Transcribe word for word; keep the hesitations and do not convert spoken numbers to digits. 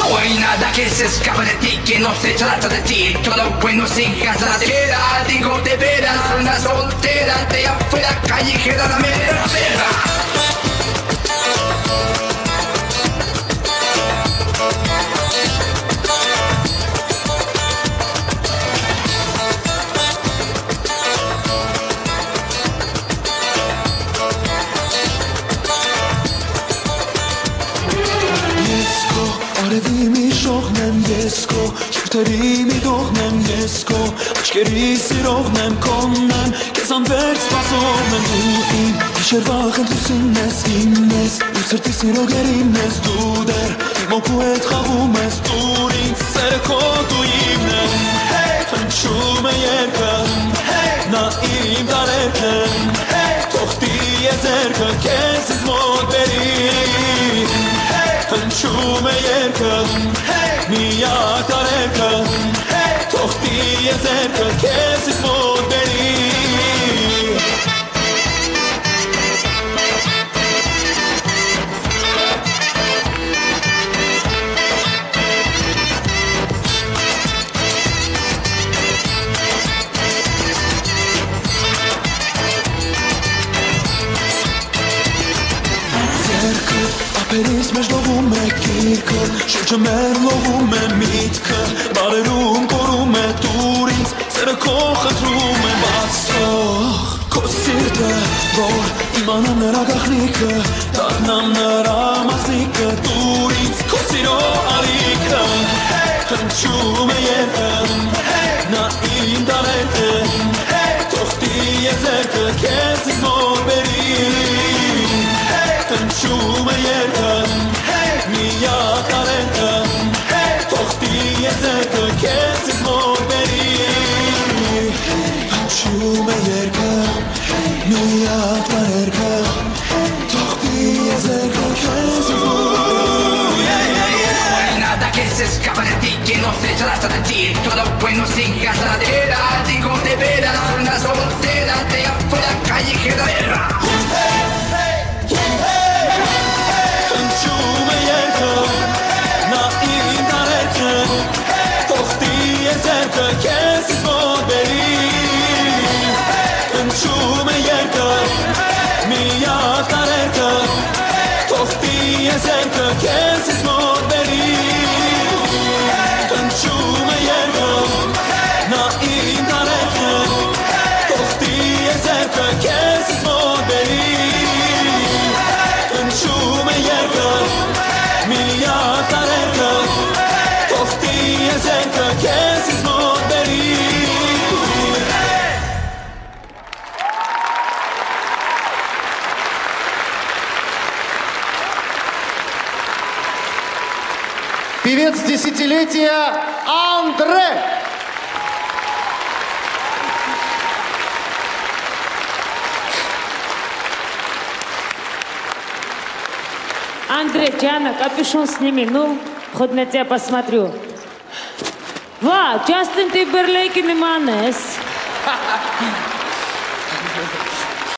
buena da que se escapa de ti, que no se trata de ti. Todo bueno sin casa de vera, digo de veras, una soltera de afuera, callejera la mera vera. Արևի շողն եմ ես քո, շուրթերի մի դողն եմ ես քո, աչքերի սիրողն եմ քոնն եմ, քեզ անվերջ սպասողն եմ դու իմ, գիշերվա խնդրությունն ես իմ ես, ու սրտի սիրո գերին ես դու դեռ, իմ օգու հետ խաղում ես դուր ինձ, սերը քո դու իմն եմ, հնչում է երգը, նա իմ տարերքը, թողտի եզերքը, քեզ ինձ մոտ բերի, հնչում է երգը, միակ տարերքը, թողտի եզերքը, քեզ ինձ մոտ բերի Ապերիս մեջ լովում է կիրքը, շուրջը մեր լովում է միտքը, բարերում կորում է դուր ինձ, սերը քո խնդրում է բաց թող, քո սիրտը, որ իմանամ նրա գաղտնիքը, դառնամ նրա մասնիկը, դուր ինձ, քո սիրո ալիքը, հնչում է երգը, նա իմ տարերքը, թողտի եզերքը, քեզ ինձ մոտ բերի հնչում է երգը, միակ տարերքը, թողտի եզերքը, քեզ ինձ մոտ բերի հնչում է երգը, միակ տարերքը, թողտի եզերքը, քեզ ինձ մոտ բերի Nada que se escapa de ti, que no se trata de ti. Todo bueno sin gastadera, digo de veras, una soltera de afuera, callejera vera. Հնչում է երգը, նա իմ տարերքը, թողտի եզերքը, քեզ ինձ մոտ բերի հնչում է երգը, միակ տարերքը, թողտի եզերքը, քեզ ինձ մոտ բերի հնչում է երգը, նա իմ տարերքը, թողտի եզերքը, քեզ ինձ մոտ բերի հնչում է երգը, միակ տարերքը, թողտի եզերքը, քեզ ինձ մոտ բերի Певец десятилетия Андре. Андрей, Диана, капюшон сними, ну, хоть на тебя посмотрю. Ва, Джастин Тимберлейк и Миманес.